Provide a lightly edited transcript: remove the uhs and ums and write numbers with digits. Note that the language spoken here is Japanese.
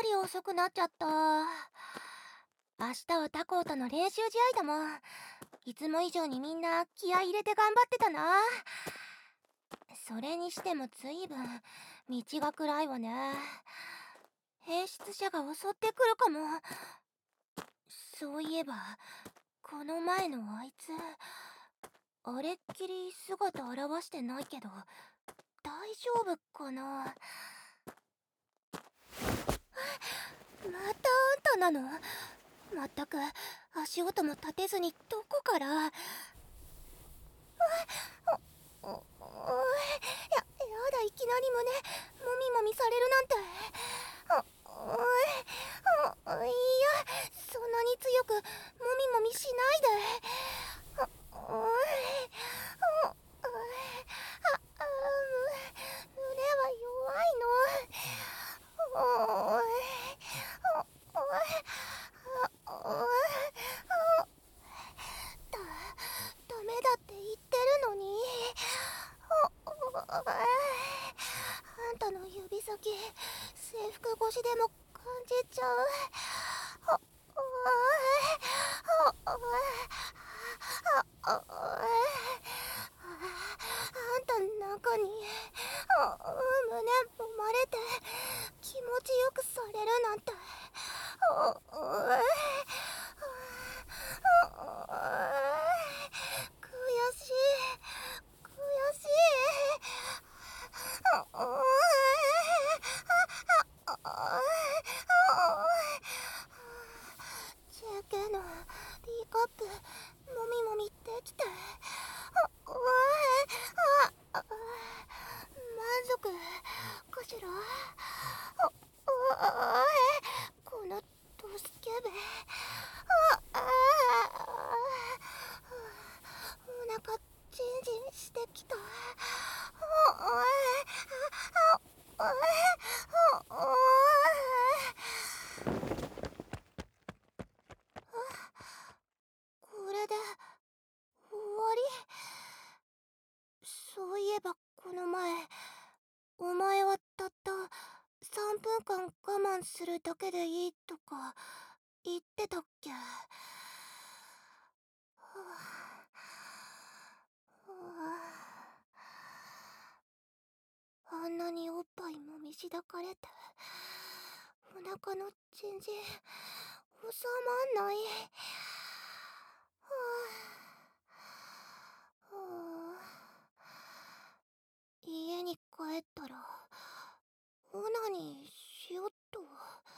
り遅くなっちゃった。明日は他校との練習試合だもん。いつも以上にみんな気合い入れて頑張ってたな。それにしても随分道が暗いわね。兵出者が襲ってくるかも。そういえばこの前のあいつ、あれっきり姿現してないけど大丈夫かな。またあんたなの？まったく足音も立てずにどこから。やだ、いきなり胸もみもみされるなんて。いや、そんなに強くもみもみしないで。胸は弱いの。ダメだって言ってるのに。あんたの指先、制服越しでも感じちゃう。あんたの中に胸揉まれて気持ちよくされるなんて。悔しい、悔しい。JK の D カップもみもみできて満足かしら。このドスケベ。お腹ジンジンしてきた。これで終わり？そういえばこの前、お前はたった3分間我慢するだけでいいとか言ってたっけ？はあ、あんなにおっぱいもみしだかれてお腹のチンジン収まんない。家に帰ったらオナニーしよっと。